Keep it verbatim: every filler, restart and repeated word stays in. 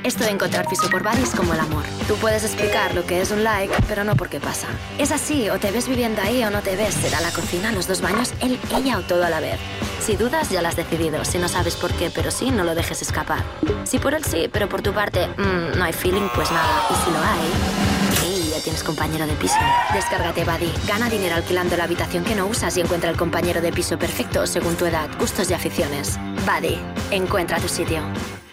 Esto de encontrar piso por Buddy es como el amor. Tú puedes explicar lo que es un like, pero no por qué pasa. Es así, o te ves viviendo ahí o no te ves. Será la cocina, los dos baños, él, ella o todo a la vez. Si dudas, ya lo has decidido. Si no sabes por qué, pero sí, no lo dejes escapar. Si por él sí, pero por tu parte mmm, no hay feeling, pues nada. Y si lo hay, hey, ya tienes compañero de piso. Descárgate Buddy. Gana dinero alquilando la habitación que no usas y encuentra el compañero de piso perfecto según tu edad, gustos y aficiones. Buddy, encuentra tu sitio.